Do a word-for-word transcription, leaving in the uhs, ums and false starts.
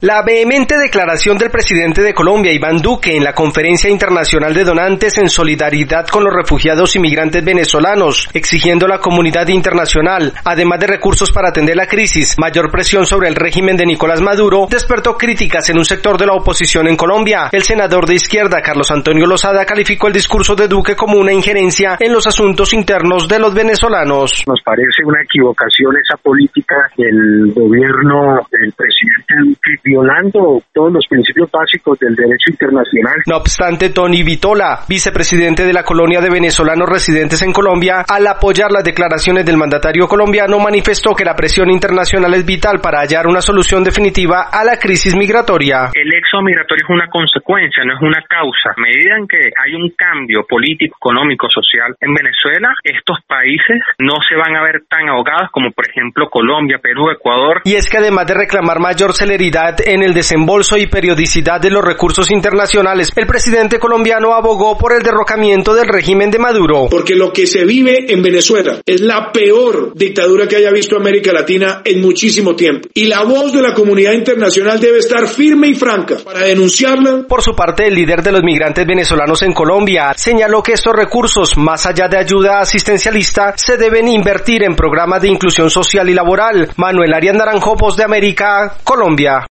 La vehemente declaración del presidente de Colombia, Iván Duque, en la Conferencia Internacional de Donantes en solidaridad con los refugiados y migrantes venezolanos, exigiendo a la comunidad internacional, además de recursos para atender la crisis, mayor presión sobre el régimen de Nicolás Maduro, despertó críticas en un sector de la oposición en Colombia. El senador de izquierda, Carlos Antonio Lozada, calificó el discurso de Duque como una injerencia en los asuntos internos de los venezolanos. Nos parece una equivocación esa política del gobierno del presidente Duque, violando todos los principios básicos del derecho internacional. No obstante, Tony Vitola, vicepresidente de la colonia de venezolanos residentes en Colombia, al apoyar las declaraciones del mandatario colombiano, manifestó que la presión internacional es vital para hallar una solución definitiva a la crisis migratoria. El éxodo migratorio es una consecuencia, no es una causa. A medida en que hay un cambio político, económico, social en Venezuela, estos países no se van a ver tan ahogados como por ejemplo Colombia, Perú, Ecuador. Y es que además de reclamar mayor celeridad en el desembolso y periodicidad de los recursos internacionales, el presidente colombiano abogó por el derrocamiento del régimen de Maduro. Porque lo que se vive en Venezuela es la peor dictadura que haya visto América Latina en muchísimo tiempo. Y la voz de la comunidad internacional debe estar firme y franca para denunciarla. Por su parte, el líder de los migrantes venezolanos en Colombia señaló que estos recursos, más allá de ayuda asistencialista, se deben invertir en programas de inclusión social y laboral. Manuel Arias Naranjo, Voz de América, Colombia.